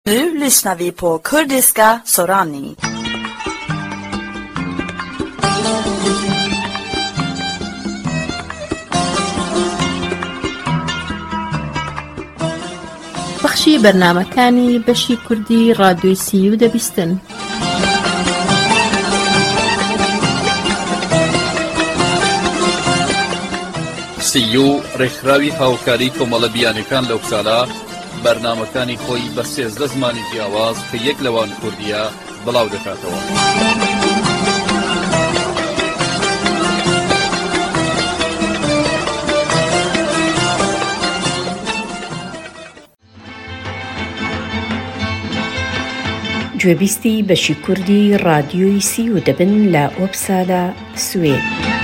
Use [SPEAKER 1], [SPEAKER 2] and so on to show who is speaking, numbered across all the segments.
[SPEAKER 1] Nu lyssnar vi på kurdiska Sorani.
[SPEAKER 2] بەخشی بەرنامەکانی بەشی کوردی ڕادیۆی سیو دەبیستن.
[SPEAKER 3] سیو ڕێکخراوی هاوکاری کۆمەڵە بیانەکان لەو ساڵە بەرنامەکانی خۆی بە 13 زمانی جیاواز کە یەک لەوان کوردیە بڵاو دەکاتەوە.
[SPEAKER 4] گوێبیستی بەشی کوردی ڕادیۆی سیو دەبن لە ئۆپسالا سوێد.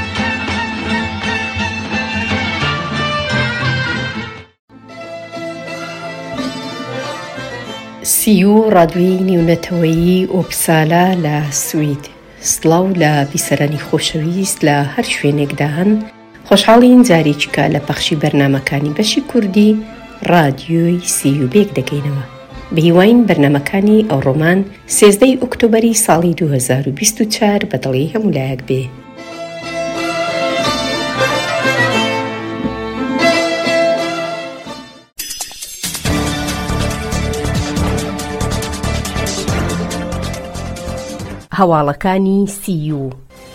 [SPEAKER 4] سیو ڕادیۆی نێونەتەوەیی ئۆپسالا لە سوید. سڵاو لە بیسەرانی خۆشەویست لە هەر شوێنێکدا هەن. خۆشحاڵین جارێکیکە لە پەخشی بەرنامەکانی بەشی کوردی ڕادیۆی سیو بێک دەگەینەوە. بەهیواین بەرنامەکانی ئەوڕۆمان 13 ئۆکتۆبەری ساڵی 2024 بەدڵی هەمولایەک بێ. هەواڵەکانی سیو.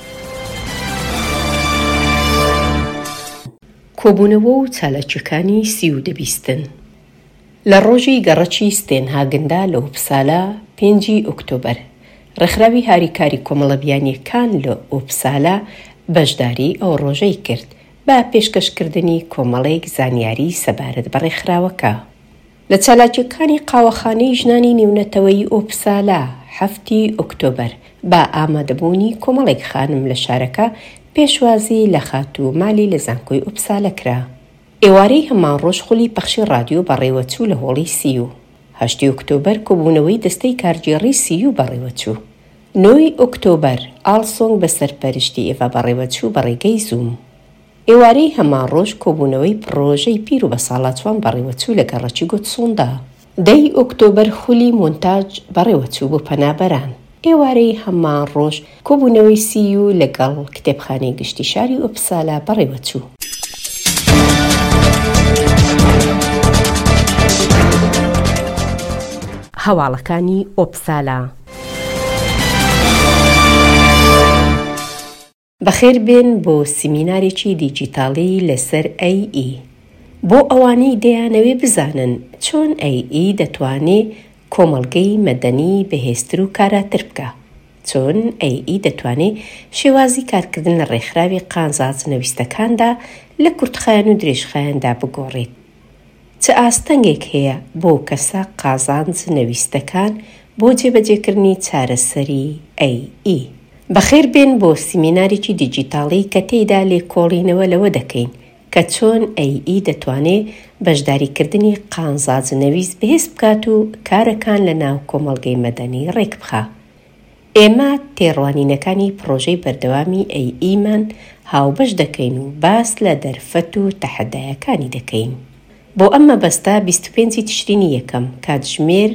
[SPEAKER 4] کۆبوونەوە و چالاکیەکانی سیو دەبیستن. لە ڕۆژی گەڕەکی ستێنهاگندا لە ئۆپسالا 5 ئۆکتۆبەر ڕێکخراوی هاریکاری کۆمەڵە بیانیەکان لە ئۆپسالا بەشداری ئەو ڕۆژەی کرد بە پێشکەشکردنی کۆمەڵێک زانیاری سەبارەت بە ڕێکخراوەکە. لە چالاکیەکانی قاوەخانەی ژنانی نێونەتەوەیی ئۆپسالا 7 ئۆکتۆبەر بە ئامادەبوونی کۆمەڵێک خانم لە شارەکە پێشوازی لە خات و مالی لە زانکۆی ئۆپسالا کرا. ئێوارەی هەمان ڕۆژ خولی پەخشی ڕادیۆ بەڕێوەچوو لە هۆڵی سیو. 8 ئۆکتۆبەر کۆبوونەوەی دەستەی کارگێڕی سیو بەڕێوەچوو. 9 ئۆکتۆبەر ئالسۆنگ بە سەرپەرشتی ئێڤا بەڕێوەچوو بەڕێگەی زووم. ئێوارەی هەمان ڕۆژ کۆبوونەوەی پرۆژەی پیر و بە ساڵاتوان بەڕێوەچوو لە گەڕەکی گۆتسۆندا. 10 ئۆکتۆبەر خولی مۆنتاژ بەڕێوەچوو بۆ پەنابەران. ئێوارەی هەمان ڕۆژ کۆبوونەوەی سیو لەگەڵ کتێبخانەی گشتی شاری ئۆپسالا بەڕێوەچوو. هەواڵەکانی ئۆپسالا. بەخێر بێن بۆ سیمینارێکی دیجیتاڵی لەسەر AE. بۆ ئەوانەی دەیانەوێ بزانن چۆن AE دەتوانێت کۆمەڵگەی مەدەنی بەهێزتر و کاراتر بکە. چۆن AE دەتوانێت شێوازی کارکردن لە ڕێکخراوی قازانجنەویستەکاندا لە کورتخایان و درێژخایاندا بگۆڕێت. چه ئاستەنگێک هەیە بۆ کەسە قازانجنەویستەکان بۆ جێبەجێکردنی چارەسەری AE. بەخێر بێن بۆ سیمینارێکی دیجیتاڵی کە تێیدا لێکۆڵینەوە لەوە دەکەین کە چۆن AE دەتوانێت بەشداریکردنی قازانجنەویست بەهێز بکات و کارەکان لە ناو کۆمەڵگەی مەدەنی ڕێک بخە. ئێمە تێڕوانینەکانی پرۆژەی بەردەوامی AEمان هاوبەش دەکەین و باس لە دەرفەت و تەحەدایەکانی دەکەین. بۆ ئەم مەبەستە 25 تشرینی یەکەم کاتژمێر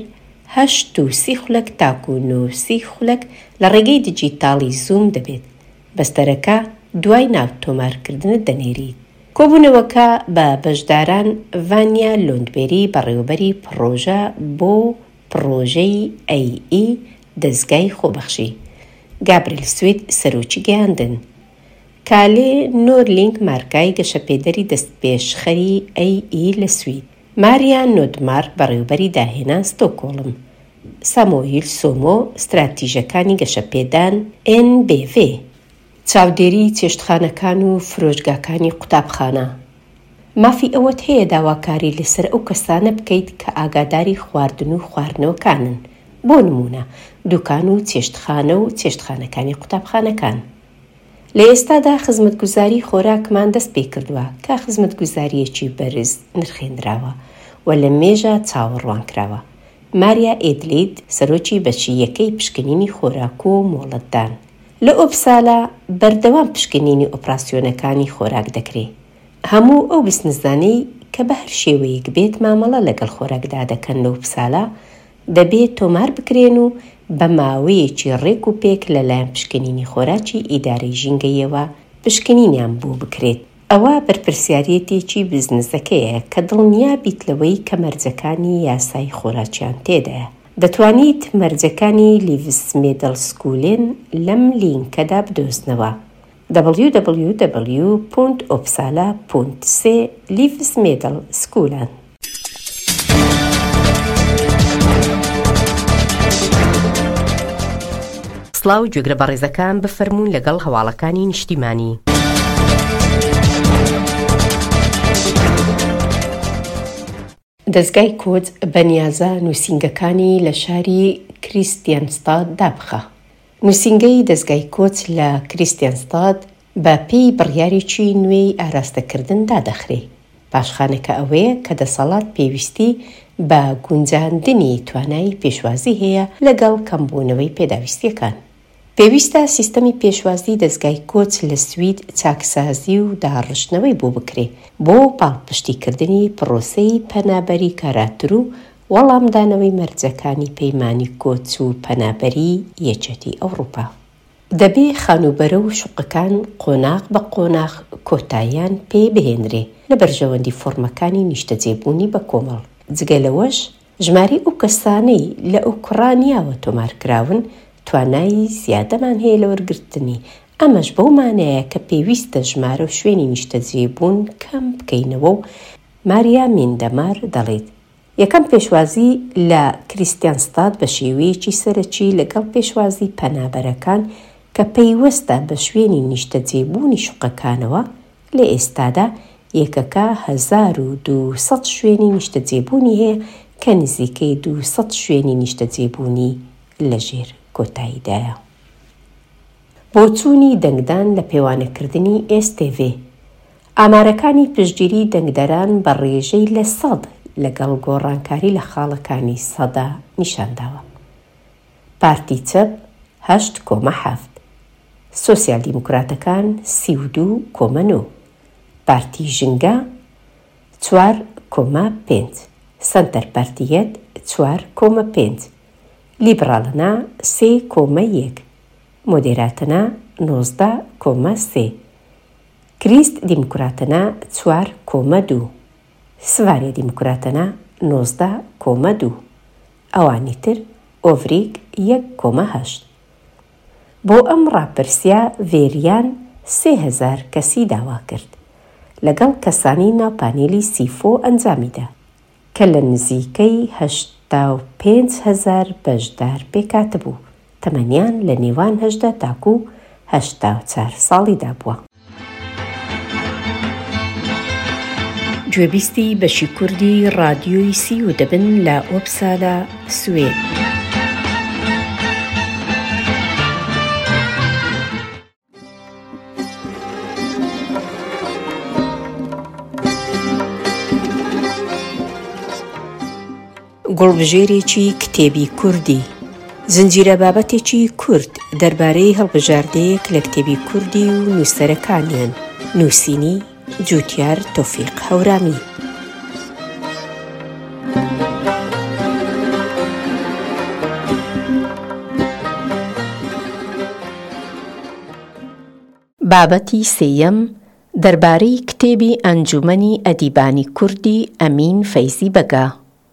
[SPEAKER 4] 8:30 خولەک تاکو 9:30 خولەک لە ڕێگەی دیجیتاڵی زووم دەبێت. بەستەرەکە دوای ناوتۆمارکردنت دەنێریت. کۆبوونەوەکە بە بەشداران ڤانیا لۆندبێری بەڕێوەبەری پرۆژە بۆ پرۆژەی AE دەستگای خۆبەخشی، گابریل سوید سەرۆکی گەیاندن، کالێ نۆرلینگ مارکای گەشەپێدەری دەستپێشخەری AE لە سوید، ماریا نۆدمار بەڕێوەبەری داهێنان ستۆکۆڵم، سامۆیل سۆمۆ استراتیژەکانی گەشەپێدان NBV، چاودێری چێشتخانەکان و فرۆشگاکانی قوتابخانە. مافی ئەوەت هەیە داواکاری لەسەر ئەو کەسانە بکەیت کە ئاگاداری خواردن و خواردنەوەکانن، بۆ نمونە دوکان و چێشتخانە و چێشتخانەکانی قوتابخانەکان. لە ئێستادا خزمەتگوزاری خۆراکمان دەست پێ کردووە کە خزمەتگوزاریەکی بەرز نرخێنراوە و لە مێژە چاوەڕوان کراوە. ماریا ئێدلید سەرۆکی بەشی یەکەی پشکنینی خۆراک و مۆڵەتدان. لە ئۆپسالا بەردەوام پشکنینی ئۆپراسیۆنەکانی خۆراک دەکرێت. هەموو ئەو بستنزانەی کە بە هەر شێوەیەک بێت مامەڵە لەگەڵ خۆراکدا دەکەن لە ئۆپسالا دەبێت تۆمار بکرێن و بە ماوەیەکی ڕێک و پێک لەلایەن پشکنینی خۆراکی ئیدارەی ژینگەیەوە پشکنینیان بوو بکرێت. ئەوە بەرپرسیارەتێکی بزنسەکەیە کە دڵنیا بیتلەوەی کە مەرجەکانی یاسای خۆراکیان تێدایە. دەتوانیت مەرجەکانی لیڤس مێدڵ سکولێن لەم لینکەدا بدۆزنەوە: www.opsala.c لیڤس مێدڵ سکولان.
[SPEAKER 2] سڵاو گوێگرە بەڕێزەکان، بفەرموون لەگەڵ هەواڵەکانی نیشتیمانی.
[SPEAKER 4] دەستگای کۆچ بەنیازە نووسینگەکانی لە شاری کریستیانستاد دابخە. نووسینگەی دەستگای کۆچ لە کریستیانستاد بە پێی بڕیارێکی نوێی ئاراستەکردن دادەخرێ. پاشخانەکە ئەوەیە کە دەسەڵات پێویستی بە گونجاندنی توانایی پێشوازی هەیە لەگەڵ کەمبوونەوەی پێداویستیەکان. پێویستە سیستەمی پێشوازی دەستگای کۆچ لە سوید چاکسازی و داڕشتنەوەی بۆ بکرێ بۆ پاڵپشتیکردنی پرۆسەی پەنابەری کاراتر و وەڵامدانەوەی مەرجەکانی پەیمانی کۆچ و پەنابەری یەکێتی ئەوروپا. دەبێ خانوبەرە و شوقەکان قۆناغ بە قۆناغ کۆتاییان پێ بهێنرێ لە بەرژەوەندی فۆرمەکانی نیشتەجێبوونی بە کۆمەڵ. جگە لەوەش ژماری ئەو کەسانەی لە ئوکرانیاوە تۆمارکراون توانایی زیادەمان هەیە لە وەرگرتنی ئەمەش بەو مانایە کە پێویستە ژمارە و شوێنی نیشتەجێبوون کەم بکەینەوە و ماریا میندەمار دەڵێت. یەکەم پێشوازی لە کریستیانستاد بە شێوەیەکی سەرەکی لەگەڵ پێشوازی پەنابەرەکان کە پەیوەستە بە شوێنی نیشتەجێبوونی شوقەکانەوە لە ئێستادا یەکەکە 1200 شوێنی نیشتەجێبوونی هەیە کە نزیکەی 200 شوێنی نیشتەجێبوونی لەژێر کۆتاییدایە. بۆ چوونی دەنگدان لە پێوانەکردنی STV ئامارەکانی پشتگیری دەنگدەران بە ڕێژەی لە 100 لەگەڵ گۆڕانکاری لە خاڵەکانی سەدا نیشانداوە. پارتی چەپ 8.7، سۆسیال دیموکراتەکان 32.9، پارتی ژنگە 4.5، سەنتەر پارتیەت 4.5، لیبراڵەنا 3.1، مۆدێراتەنا 19.3، کریست دیموکراتەنا 4.2، سڤارێ دیموکراتەنا 19.2، ئەوانی تر ئۆڤریک 1.8. بۆ ئەم ڕاپرسیە ڤێریان 3000 کەسی داوا کرد لەگەڵ کەسانی ناوپانێلی سیفۆ ئەنجامیدا کە لە نزیکەی 85,000 بەشدار پێکاتبوو. تەمەنیان لە نێوان 18 تاکو 84 ساڵیدا بووە. گوێبیستی بەشی کوردی ڕادیۆی سی و دەبن لە ئۆپسالا سوێد. گوڵبژێرێکی کتێبی کوردی، زنجیرە بابەتێکی کورد دەربارەی هەڵبژاردەیەک لە کتێبی کوردی و نووسەرەکانیان. نووسینی جوتیار تۆفیق هەورامی. بابەتی سێیەم دەربارەی کتێبی ئەنجومەنی ئەدیبانی کوردی ئەمین فەیزی بەگا.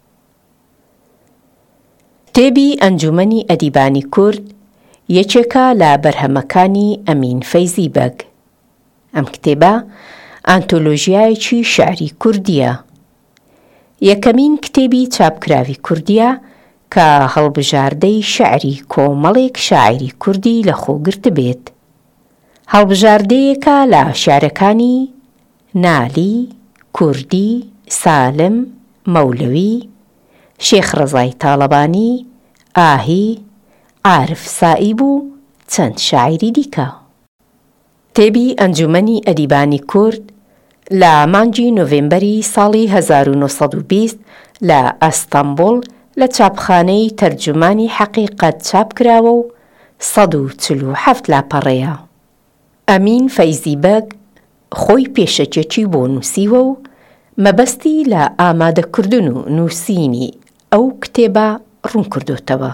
[SPEAKER 4] کتێبی ئەنجومەنی ئەدیبانی کورد یەکێکە لە بەرهەمەکانی ئەمین فەیزی بەگ. ئەم کتێبە ئانتۆلۆژیایەکی شعری کوردیە. یەکەمین کتێبی چاپکراوی کوردیە کە هەڵبژاردەی شعری کۆمەڵێک شاعری کوردی لە خۆگرت بێت. هەڵبژاردەیەکە لە شارەکانی نالی، کوردی، سالم، مەولەوی، شێخ ڕەزای تاڵەبانی، ئاهی، عارف سائیب و چەند شاعری دیکە. کتێبی ئەنجومەنی ئەدیبانی کورد لە مانگی نۆڤێمبەری ساڵی 1920 لە ئەستەمبوڵ لە چاپخانەی تەرجمانی حەقیقەت چاپ کراوە و 147 لاپەڕەیە. ئەمین فەیزی بەگ خۆی پێشەکێکی بۆ نووسیوە و مەبەستی لە ئامادەکردن و نووسینی ئەو کتێبە ڕوون کردوتەوە.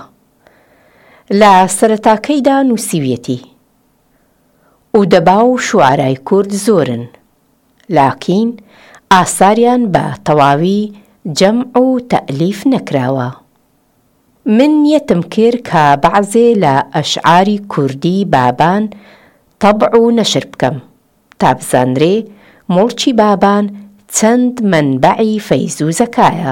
[SPEAKER 4] لە سەرەتاکەیدا نووسیویەتی ئودەبا و شوعارای کورد زۆرن، لاکین ئاساریان بە تەواوی جەمع و تەئلیف نەکراوە. من یەتم کرد کە بەعزێ لە ئەشعاری کوردی بابان تەبع و نەشر بکەم تا بزانرێ مڵکی بابان چەند منبعی فەیز و زەکایە.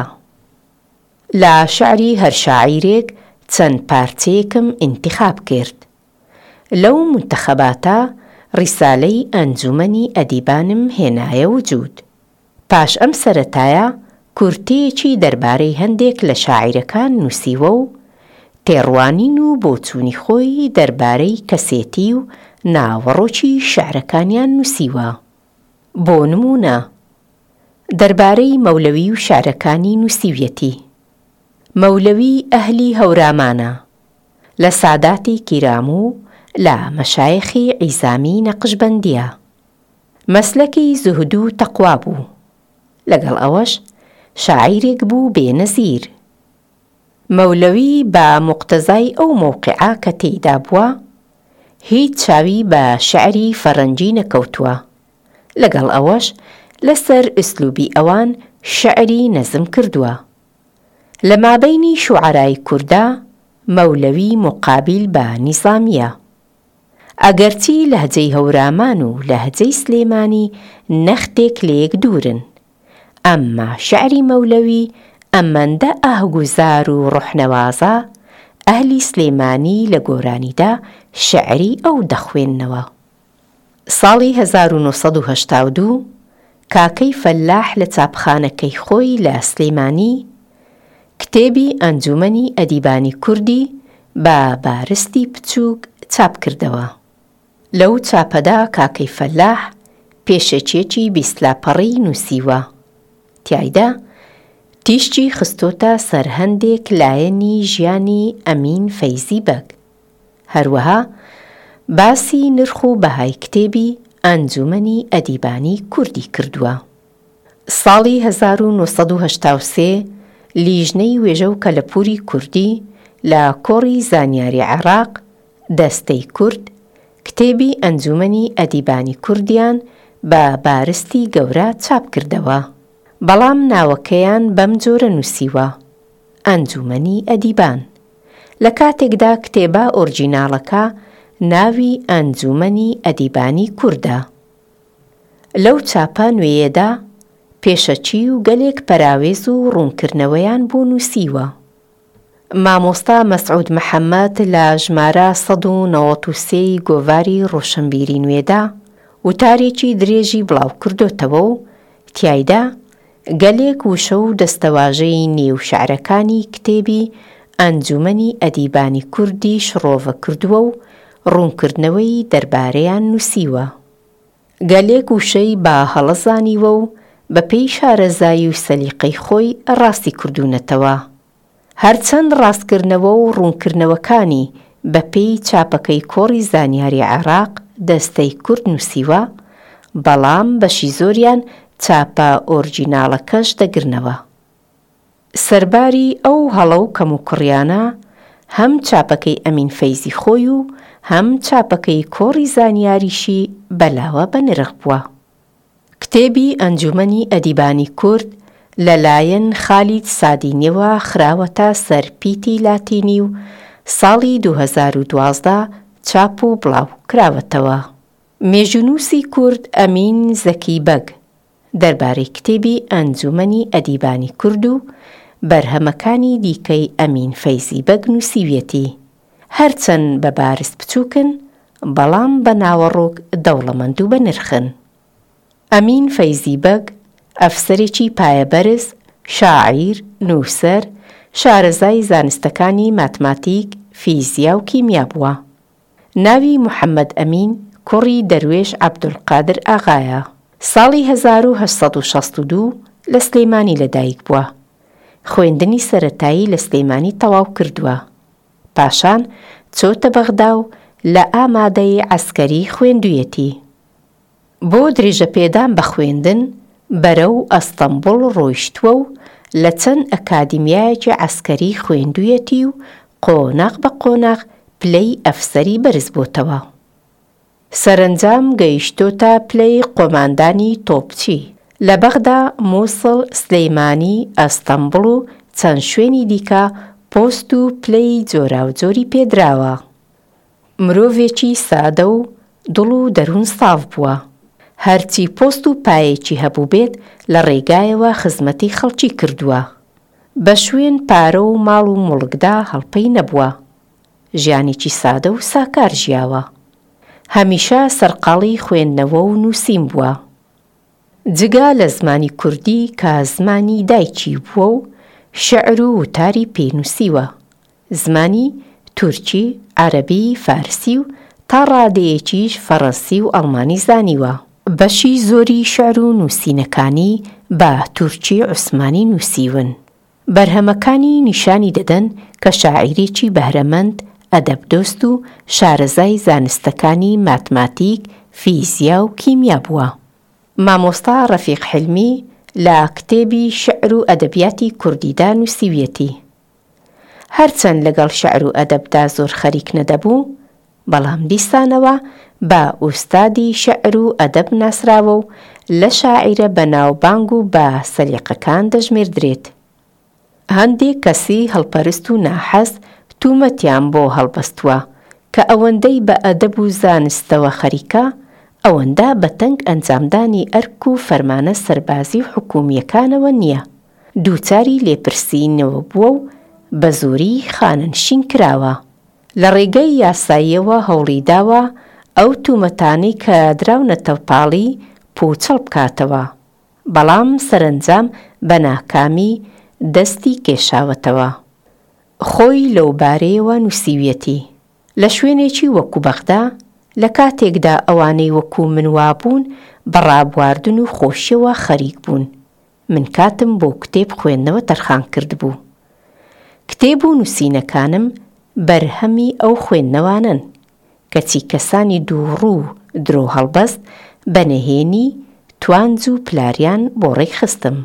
[SPEAKER 4] لە شعری هەر شاعیرێک چەند پارچەیەکم ئینتیخاب کرد. لەو منتەخەباتە ڕیسالەی ئەنجومەنی ئەدیبانم هێنایە وجود. پاش ئەم سەرەتایە کورتەیەکی دەربارەی هەندێک لە شاعیرەکان نووسیوە و تێڕوانین و بۆچوونی خۆی دەربارەی کەسێتی و ناوەڕۆکی شعرەکانیان نووسیوە. بۆ نمونە دەربارەی مەولەوی و شعرەکانی نووسیویەتی. مەولەوی ئەهلی هەورامانە، لە ساداتی کیرام و لە مەشایخی عیزامی نەقشبەندیە. مەسلەکی زوهد و تەقوا بوو، لەگەڵ ئەوەش شاعیرێک بوو بێنەزیر. مەولەوی بە موقتەزای ئەو مەوقعە کە تێیدا بووە هیچ چاوی بە شعری فەڕەنجی نەکەوتووە، لەگەڵ ئەوەش لەسەر ئوسلوبی ئەوان شعری نەزم کردووە. لە مابەینی شوعەرای کووردا مەولەوی مقابل بە نیزامیە. ئەگەرچی لەهجەی هەورامان و لەهجەی سلێمانی نەختێک لە یەک دوورن، ئەمما شعری مەولەوی ئەمەندە ئاهگوزار و ڕوحنەوازە ئەهلی سلێمانی لە گۆرانیدا شعری ئەو دەخوێننەوە. ساڵی 1982 کاکەی فەلاح لە چاپخانەکەی خۆی لە سلێمانی کتێبی ئەنجومەنی ئەدیبانی کوردی بە بارستی بچووک چاپ کردەوە. لەو چاپەدا کاکەی فەلاح پێشەچێکی بیستلاپەڕی نووسیوە. تیایدا تیشتی خستۆتە سەر هەندێک لایەنی ژیانی ئەمین فەیزی بەگ. هەروەها باسی نرخ و بەهای کتێبی ئەنجومەنی ئەدیبانی کوردی کردووە. ساڵی 1983 لیژنەی وێژە و کەلەپوری کوردی لە کۆڕی زانیاری عێراق دەستەی کورد کتێبی ئەنجومەنی ئەدیبانی کوردیان بە بارستی گەورە چاپ کردەوە، بەڵام ناوەکەیان بەم جۆرە نووسیوە: ئەنجومەنی ئەدیبان. لە کاتێکدا کتێبە ئۆرجیناڵەکە ناوی ئەنجومەنی ئەدیبانی کووردە. لەو چاپە نوێیەدا پێشەچی و گەلێک پەراوێز و ڕوونکردنەوەیان بۆ نووسیوە. مامۆستا مەسعود محەممەد لە ژمارە 193 گۆڤاری ڕۆشنبیری نوێدا وتارێکی درێژی بڵاو کردوتەوە و تیایدا گەلێک وشە و دەستەواژەی نێو شعرەکانی کتێبی ئەنجومەنی ئەدیبانی کوردی شڕۆڤە کردووە و ڕوونکردنەوەی دەربارەیان نووسیوە. گەلێک وشەی بە هەڵەزانیوە و بەپێی شارەزایی و سەلیقەی خۆی ڕاستی کردوونەتەوە. هەرچەند ڕاستکردنەوە و ڕوونکردنەوەکانی بەپێی چاپەکەی کۆڕی زانیاری عێراق دەستەی کورد نووسیوە، بەڵام بەشی زۆریان چاپە ئۆرجیناڵەکەش دەگرنەوە. سەرباری ئەو هەڵە و کەم و کڕیانە هەم چاپەکەی ئەمین فەیزی خۆی و هەم چاپەکەی کۆڕی زانیاریشی بەلاوە بە نرخ بووە. کتێبی ئەنجومەنی ئەدیبانی کورد لەلایەن خالید سادینیەوە خراوەتە سەر پیتی لاتینی و ساڵی 2012 چاپ و بڵاو کراوەتەوە. مێژونووسی کورد ئەمین زەکی بەگ دەربارەی کتێبی ئەنجومەنی ئەدیبانی کورد و بەرهەمەکانی دیکەی ئەمین فەیزی بەگ نووسیویەتی، هەرچەند بە بارز بچووکن بەڵام بە ناوەڕۆک دەوڵەمەند و بە نرخن. ئەمین فەیزی بەگ ئەفسەرێکی پایەبەرز، شاعیر، نووسەر، شارەزای زانستەکانی ماتماتیک، فیزیا و کیمیا بووە. ناوی محەممەد ئەمین کوڕی دەروێش عەبدولقادر ئاغایە. ساڵی 1862 لە سلێمانی لەدایک بووە. خوێندنی سەرەتایی لە سلێمانی تەواو کردووە. پاشان چۆتە بەغدا و لە ئامادەی عەسکەری خوێندوویەتی. بۆ درێژەپێدان بە خوێندن بەرەو ئەستەمبوڵ ڕۆیشتووە و لە چەند ئەکادیمیایەکی عەسکەری خوێندوویەتی و قۆناغ بە قۆناغ پلەی ئەفسەری بەرز بۆتەوە. سەرنجام گەیشتۆتە پلەی قۆماندانی تۆپچی لە بەغدا، مووسڵ، سلەیمانی، ئەستەمبڵ و چەند شوێنی دیکە پۆست و پلەی جۆراوجۆری پێدراوە. مرۆڤێکی سادە و دڵ و دەروون ساف بووە. هەرچی پۆست و پایەکی هەبوو بێت لە ڕێگایەوە خزمەتی خەڵکی کردووە. بە شوێن پارە و ماڵ و موڵکدا هەڵپەی نەبووە. ژیانێکی سادە و ساکار ژیاوە. هەمیشە سەرقاڵی خوێندنەوە و نووسین بووە. جگا لە زمانی کوردی کە زمانی دایکی بووە و شێعر و وتاری پێنووسیوە. زمانی تورکی، عەرەبی، فارسی و تا ڕادەیەکیش فەڕەنسی و ئەڵمانی زانیوە. بەشی زۆری شێعر و نووسینەکانی بە تورکی عوسمانی نووسیون. بەرهەمەکانی نیشانی دەدەن کە شاعیرێکی بەهرەمەند، ئەدەبدۆست و شارەزای زانستەکانی ماتماتیک، فیزیا و کیمیا بووە. مامۆستا ڕەفیق حیلمی لە کتێبی شێعر و ئەدەبیاتی کوردیدا نووسیویەتی. هەرچەند لەگەڵ شێعر و ئەدەبدا زۆر خەریک نەدەبوو، بەڵام دیسانەوە بە ئوستادی شێعر و ئەدەب ناسراوە و لە شاعیرە بەناوبانگ و بە سەلیقەکان دەژمێردرێت. هەندێک کەسی هەڵپەرست و ناحەز تومەتیان بۆ هەڵبەستووە کە ئەوەندەی بە ئەدەب و زانستەوە خەریکە، ئەوەندە بە تەنگ ئەنجامدانی ئەرک و فەرمانە سەربازی و حکومیەکانەوە نییە. دووچاری لێپرسینەوە بووە و بە زۆری خانەنشین کراوە. لە ڕێگەی یاساییەوە هەوڵی داوە ئەو تومەتانەی کە دراونەتە پاڵی پوچەڵ بکاتەوە، بەڵام سەرنجام بە ناکامی دەستی کێشاوەتەوە. خۆی لەو بارەیەوە نووسیویەتی. لە شوێنێکی وەکو بەغدا، لە کاتێکدا ئەوانەی وەکو من وابوون بە ڕابواردن و خۆشیەوە خەریک بوون، من کاتم بۆ کتێب خوێندنەوە تەرخان کردبوو. کتێب و نووسینەکانم بەرهەمی ئەو خوێندنەوانن کەچی کەسانی دووڕوو درۆ هەڵبەست بەنهێنی توانج و پلاریان بۆ ڕێکخستم.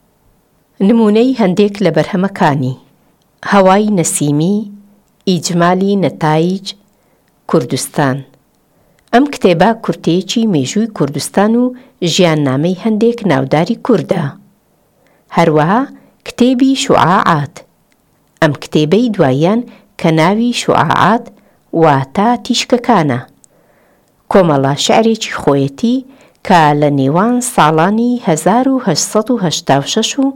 [SPEAKER 4] نمونەی هەندێک لە بەرهەمەکانی: هەوای نەسیمی، ئیجمالی نەتایج، کوردستان. ئەم کتێبە کورتەیەکی مێژووی کوردستان و ژیاننامەی هەندێک ناوداری کووردە. هەروەها کتێبی شوعاعات. ئەم کتێبەی دواییان کە ناوی شوعاعات واتە تیشکەکانە، کۆمەڵە شێعرێکی خۆیەتی کە لە نێوان ساڵانی 1886 و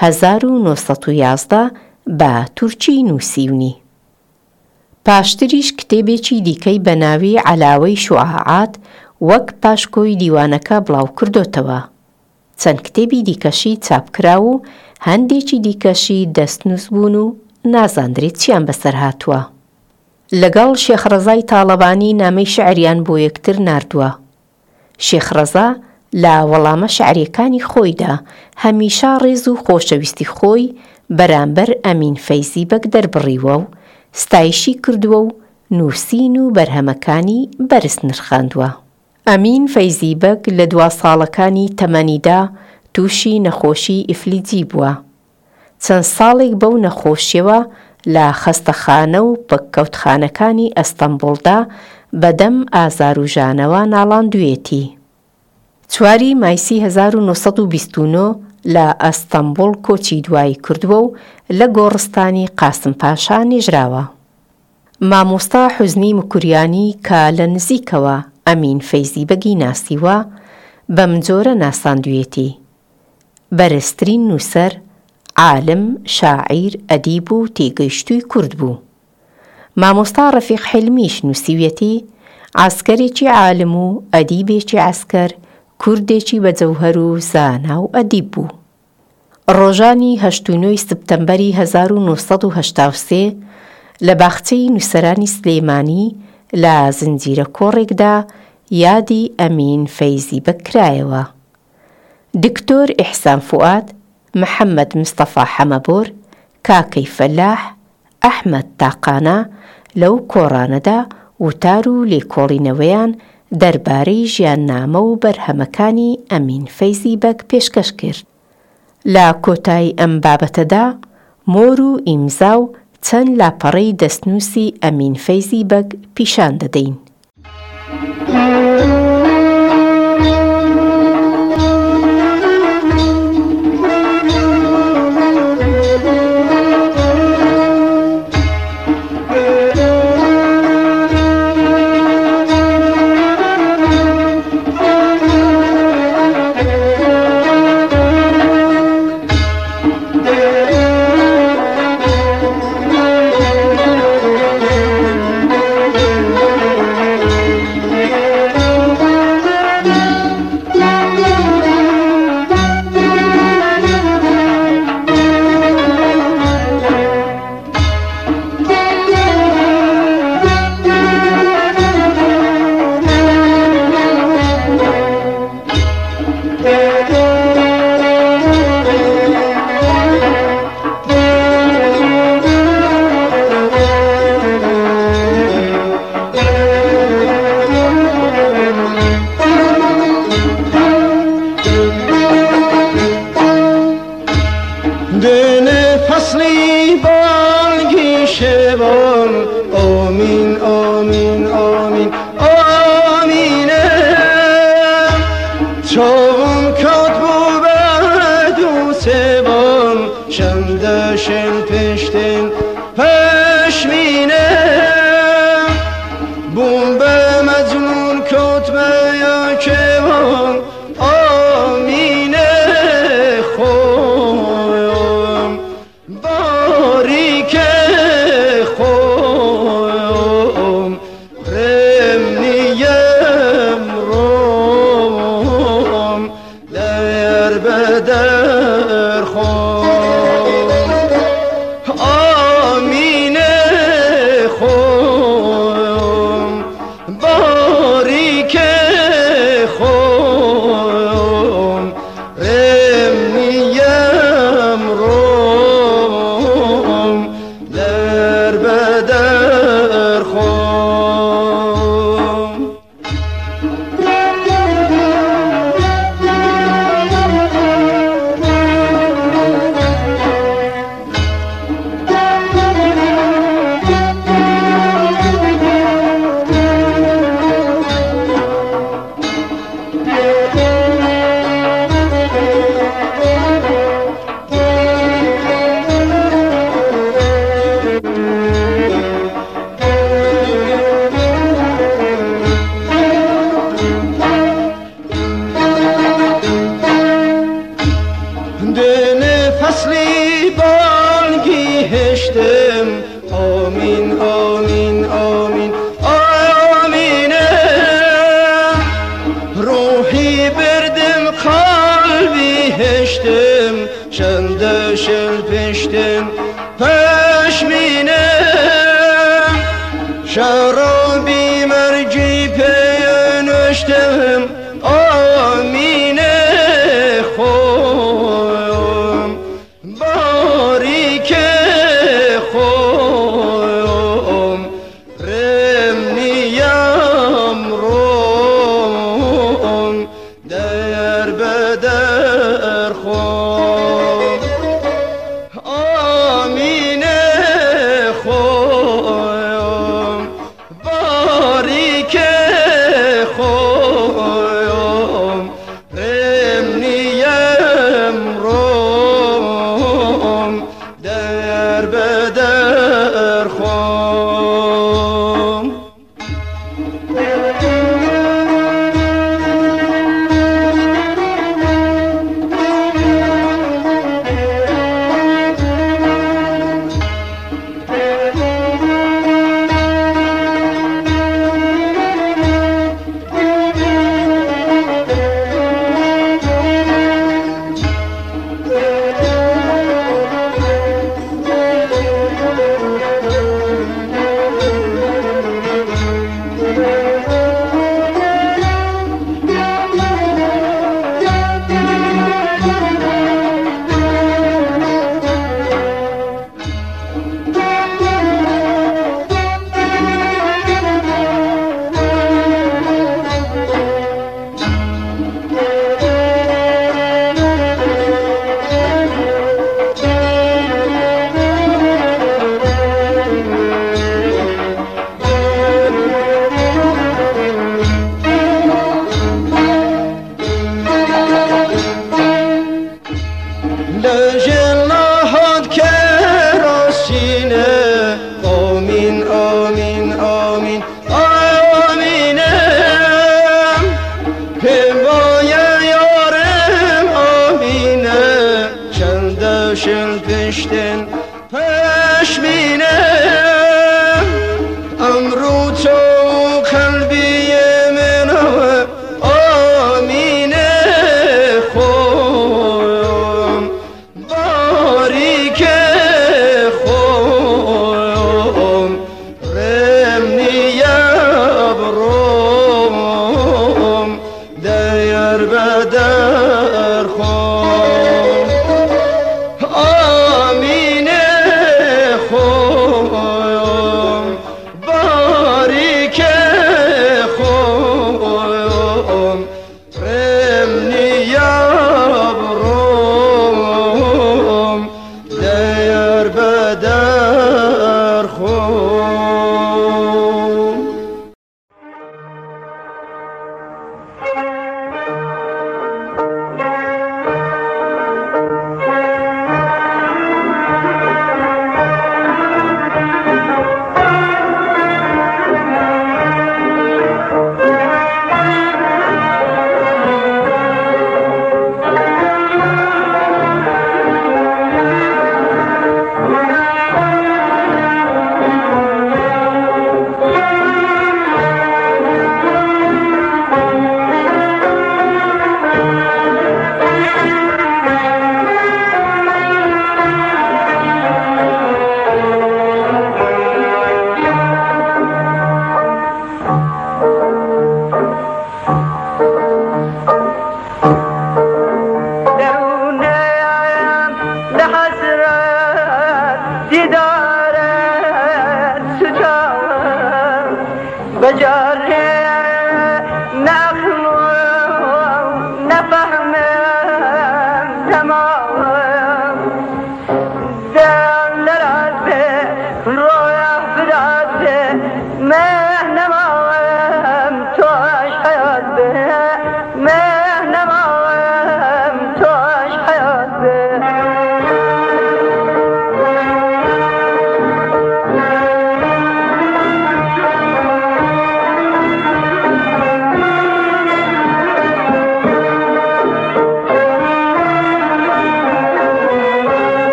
[SPEAKER 4] 1911 بە تورکی نووسیونی. پاشتریش کتێبێکی دیکەی بە ناوی عەلاوەی شوعاعات وەک پاشکۆی دیوانەکە بڵاو کردۆتەوە. چەند کتێبی دیکەشی چاپکرا و هەندێکی دیکەشی دەستنووس بوون و نازاندرێت چیان بەسەر هاتووە. لەگەڵ شێخ ڕەزای تاڵەبانی نامەی شێعریان بۆ یەکتر ناردووە. شێخ ڕەزا لە وەڵامە شێعریەکانی خۆیدا هەمیشە ڕێز و خۆشەویستی خۆی بەرامبەر ئەمین فەیزی بەگ دەربڕیوە و ستایشی کردووە و نووسین و بەرهەمەکانی بەرز نرخاندووە. ئەمین فەیزی بەگ لە 2 ساڵەکانی تەمەنیدا تووشی نەخۆشی ئیفلیجی بووە. چەند ساڵێک بەو نەخۆشیەوە لە خەستەخانە و پەککەوتخانەکانی ئەستەمبوڵدا بەدەم ئازار و ژانەوە ناڵاندوێتی. 4 مایسی 1929 لە ئەستەمبوڵ کۆچی دوایی کردووە و لە گۆڕستانی قاسم پاشا نێژراوە. مامۆستا حوزنی مکوریانی کە لە نزیکەوە ئەمین فەیزی بەگی ناسیوە بەم جۆرە ناساندوێتی: بەرزترین نووسەر، عالم، شاعیر، ئەدیب و تێگەیشتووی کورد بوو. مامۆستا ڕەفیق حیلمیش نووسیویەتی: عاسکەرێکی عالم و ئەدیبێکی عاسکەر، کوردێکی بەجەوهەر و زانا و ئەدیب بوو. ڕۆژانی 8 سپتەمبەری 1983 لە باخچەی نووسەرانی سلێمانی لە زنجیرە کۆڕێکدا یادی ئەمین فەیزی بەکرایەوە. دکتۆر ئیحسان فوئاد، محەممەد مستەفا حەمەبۆر، کاکەی فەلاح، ئەحمەد تاقانە لەو کۆڕانەدا وتار و لێکۆڵینەوەیان دەربارەی ژیاننامە و بەرهەمەکانی ئەمین فەیزی بەگ پێشکەش کرد. لە کۆتایی ئەم بابەتەدا مۆر و ئیمزا و چەند لاپەڕەی دەستنووسی ئەمین فەیزی بەگ پیشان دەدەین.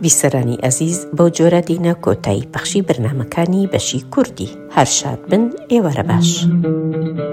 [SPEAKER 4] بیسەرانی ئەزیز بەو جۆرە دینە کۆتایی پەخشی بەرنامەکانی بەشی کوردی. هەر شاد بن، ئێوارە باش.